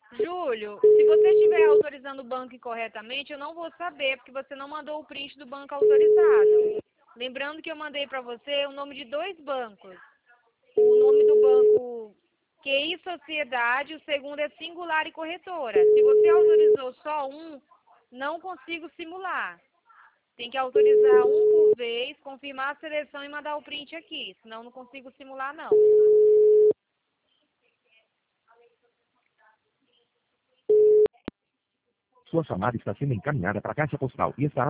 Júlio, se você estiver autorizando o banco incorretamente, eu não vou saber, porque você não mandou o print do banco autorizado. Lembrando que eu mandei para você o nome de 2 bancos. O nome do banco QI Sociedade, o segundo é Singular e Corretora. Se você autorizou só um, não consigo simular. Tem que autorizar um por vez, confirmar a seleção e mandar o print aqui, senão não consigo simular não. Sua chamada está sendo encaminhada para a caixa postal e estará